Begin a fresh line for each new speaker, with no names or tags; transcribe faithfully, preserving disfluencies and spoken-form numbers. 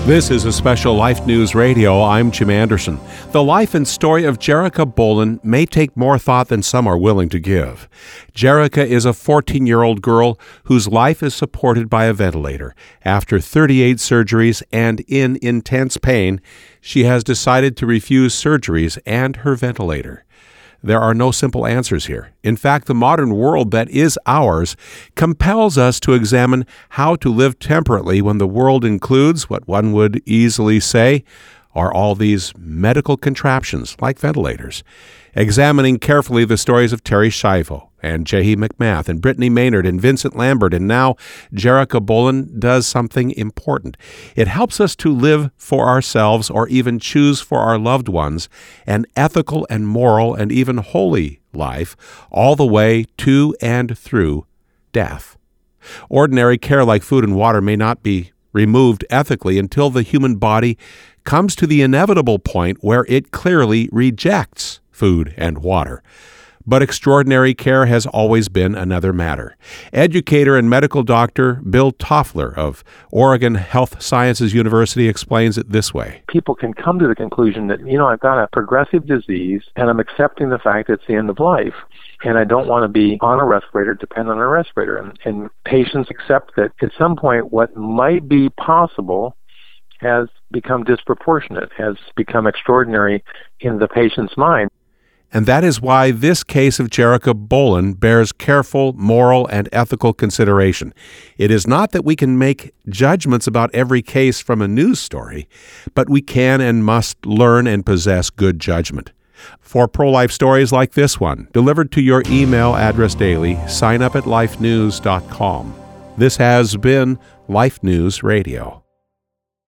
This is a special Life News Radio. I'm Jim Anderson. The life and story of Jerica Bolen may take more thought than some are willing to give. Jerica is a fourteen-year-old girl whose life is supported by a ventilator. After thirty-eight surgeries and in intense pain, she has decided to refuse surgeries and her ventilator. There are no simple answers here. In fact, the modern world that is ours compels us to examine how to live temperately when the world includes what one would easily say are all these medical contraptions like ventilators. Examining carefully the stories of Terri Schiavo and Jehi McMath and Brittany Maynard and Vincent Lambert, and now Jerica Bolen does something important. It helps us to live for ourselves or even choose for our loved ones an ethical and moral and even holy life all the way to and through death. Ordinary care like food and water may not be removed ethically until the human body comes to the inevitable point where it clearly rejects food and water. But extraordinary care has always been another matter. Educator and medical doctor Bill Toffler of Oregon Health Sciences University explains it this way.
People can come to the conclusion that, you know, I've got a progressive disease and I'm accepting the fact that it's the end of life. And I don't want to be on a respirator, depend on a respirator. And, and patients accept that at some point what might be possible has become disproportionate, has become extraordinary in the patient's mind.
And that is why this case of Jerica Bolen bears careful moral and ethical consideration. It is not that we can make judgments about every case from a news story, but we can and must learn and possess good judgment. For pro-life stories like this one, delivered to your email address daily, sign up at life news dot com. This has been Life News Radio.